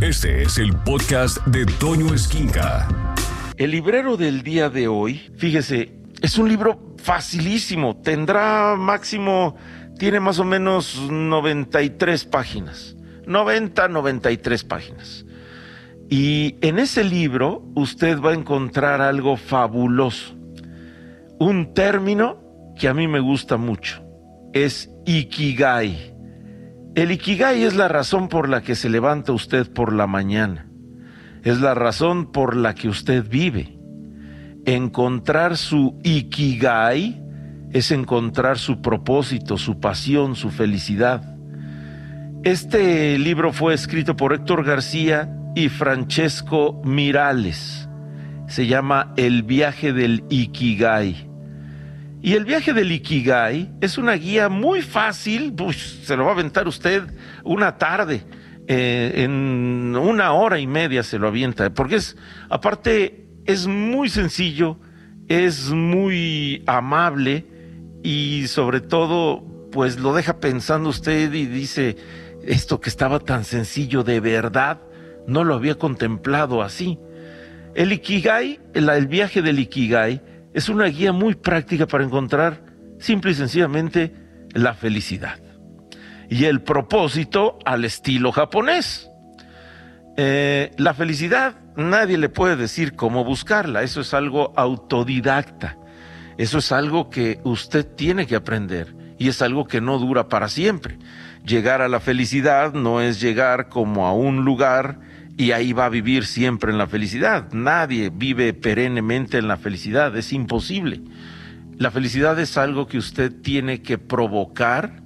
Este es el podcast de Toño Esquinca. El librero del día de hoy, fíjese, es un libro facilísimo. Tiene más o menos 93 páginas. 93 páginas. Y en ese libro usted va a encontrar algo fabuloso. Un término que a mí me gusta mucho. Es Ikigai. El Ikigai es la razón por la que se levanta usted por la mañana. Es la razón por la que usted vive. Encontrar su Ikigai es encontrar su propósito, su pasión, su felicidad. Este libro fue escrito por Héctor García y Francesco Miralles. Se llama El viaje del Ikigai. Y el viaje del Ikigai es una guía muy fácil, se lo va a aventar usted una tarde, en 1 hora y media se lo avienta, porque aparte es muy sencillo, es muy amable y sobre todo pues lo deja pensando usted y dice, esto que estaba tan sencillo de verdad, no lo había contemplado así. El Ikigai, el viaje del Ikigai, es una guía muy práctica para encontrar, simple y sencillamente, la felicidad. Y el propósito al estilo japonés. La felicidad, nadie le puede decir cómo buscarla. Eso es algo autodidacta. Eso es algo que usted tiene que aprender. Y es algo que no dura para siempre. Llegar a la felicidad no es llegar como a un lugar y ahí va a vivir siempre en la felicidad. Nadie vive perennemente en la felicidad, es imposible. La felicidad es algo que usted tiene que provocar,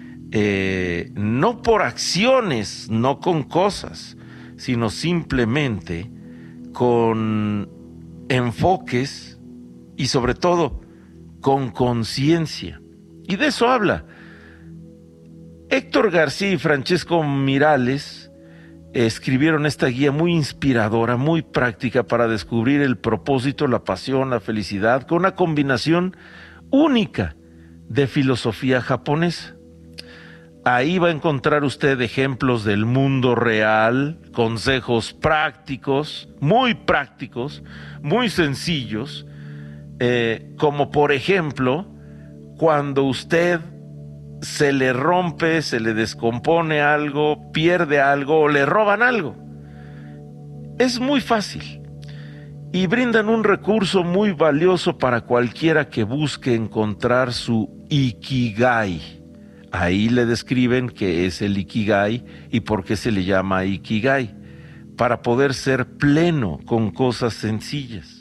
no por acciones, no con cosas, sino simplemente con enfoques y sobre todo con conciencia. Y de eso habla. Héctor García y Francesco Miralles escribieron esta guía muy inspiradora, muy práctica para descubrir el propósito, la pasión, la felicidad, con una combinación única de filosofía japonesa. Ahí va a encontrar usted ejemplos del mundo real, consejos prácticos, muy sencillos, como por ejemplo, cuando usted se le rompe, se le descompone algo, pierde algo o le roban algo. Es muy fácil y brindan un recurso muy valioso para cualquiera que busque encontrar su Ikigai. Ahí le describen qué es el Ikigai y por qué se le llama Ikigai, para poder ser pleno con cosas sencillas.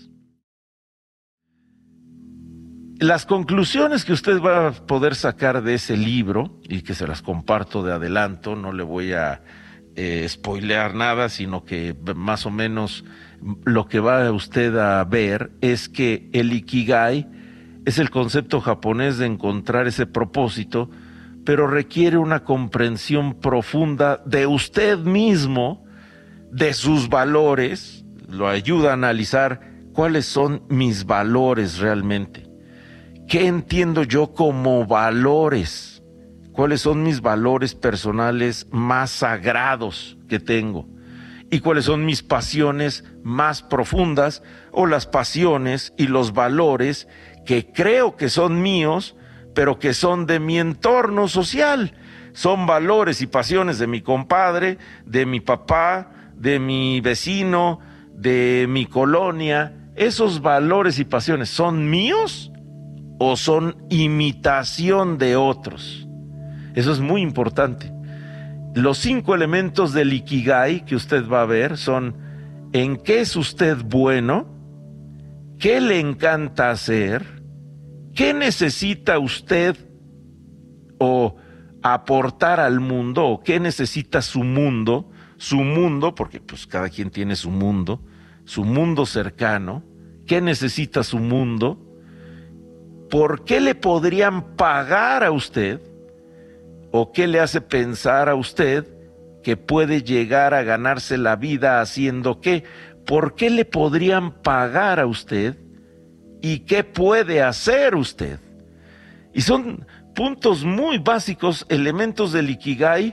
Las conclusiones que usted va a poder sacar de ese libro, y que se las comparto de adelanto, no le voy a spoilear nada, sino que más o menos lo que va usted a ver es que el Ikigai es el concepto japonés de encontrar ese propósito, pero requiere una comprensión profunda de usted mismo, de sus valores, lo ayuda a analizar cuáles son mis valores realmente. ¿Qué entiendo yo como valores? ¿Cuáles son mis valores personales más sagrados que tengo? ¿Y cuáles son mis pasiones más profundas o las pasiones y los valores que creo que son míos, pero que son de mi entorno social? Son valores y pasiones de mi compadre, de mi papá, de mi vecino, de mi colonia. ¿Esos valores y pasiones son míos o son imitación de otros? Eso es muy importante. Los 5 elementos del Ikigai que usted va a ver son: ¿en qué es usted bueno? ¿Qué le encanta hacer? ¿Qué necesita usted o aportar al mundo? ¿O qué necesita su mundo? Su mundo, porque pues cada quien tiene su mundo cercano. ¿Qué necesita su mundo? ¿Por qué le podrían pagar a usted? ¿O qué le hace pensar a usted que puede llegar a ganarse la vida haciendo qué? ¿Por qué le podrían pagar a usted? ¿Y qué puede hacer usted? Y son puntos muy básicos, elementos del Ikigai,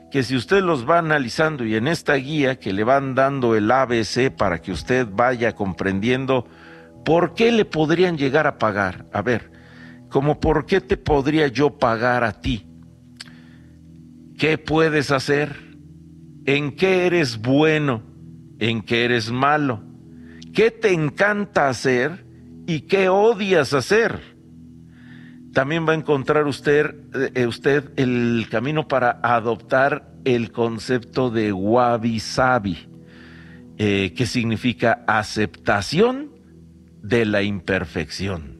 que si usted los va analizando y en esta guía que le van dando el ABC para que usted vaya comprendiendo por qué le podrían llegar a pagar. A ver, como por qué te podría yo pagar a ti. ¿Qué puedes hacer? ¿En qué eres bueno? ¿En qué eres malo? ¿Qué te encanta hacer y qué odias hacer? También va a encontrar usted el camino para adoptar el concepto de Wabi Sabi, que significa aceptación de la imperfección.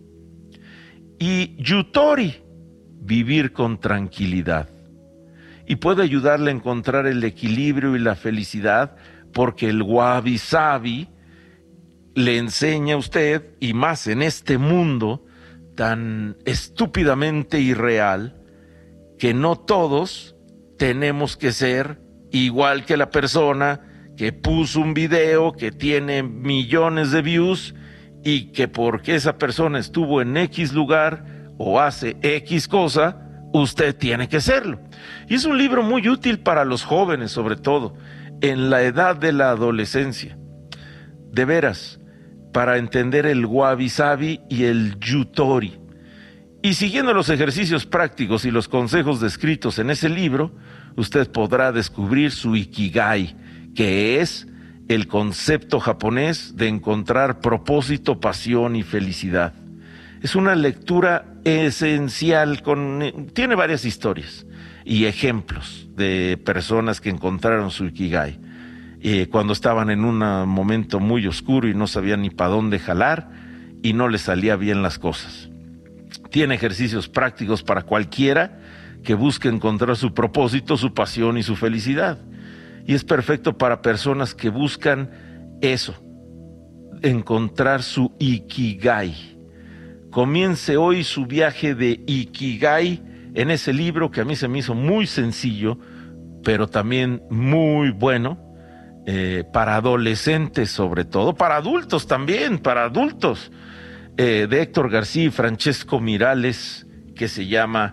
Y Yutori, vivir con tranquilidad. Y puede ayudarle a encontrar el equilibrio y la felicidad, porque el Wabi Sabi le enseña a usted, y más en este mundo tan estúpidamente irreal, que no todos tenemos que ser igual que la persona que puso un video que tiene millones de views y que porque esa persona estuvo en X lugar o hace X cosa, usted tiene que serlo. Y es un libro muy útil para los jóvenes, sobre todo en la edad de la adolescencia. De veras, para entender el Wabi Sabi y el Yutori. Y siguiendo los ejercicios prácticos y los consejos descritos en ese libro, usted podrá descubrir su Ikigai, que es el concepto japonés de encontrar propósito, pasión y felicidad. Es una lectura esencial, tiene varias historias y ejemplos de personas que encontraron su Ikigai cuando estaban en un momento muy oscuro y no sabían ni para dónde jalar y no les salía bien las cosas. Tiene ejercicios prácticos para cualquiera que busque encontrar su propósito, su pasión y su felicidad. Y es perfecto para personas que buscan eso, encontrar su Ikigai. Comience hoy su viaje de Ikigai en ese libro que a mí se me hizo muy sencillo, pero también muy bueno, para adolescentes sobre todo, para adultos también, para adultos, de Héctor García y Francesco Miralles, que se llama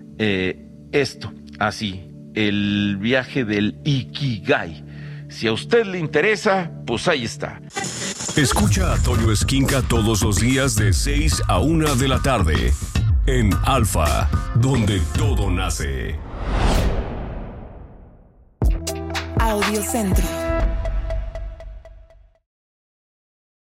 así, el viaje del Ikigai. Si a usted le interesa, pues ahí está. Escucha a Toño Esquinca todos los días de 6 a 1 de la tarde en Alfa, donde todo nace. Audiocentro.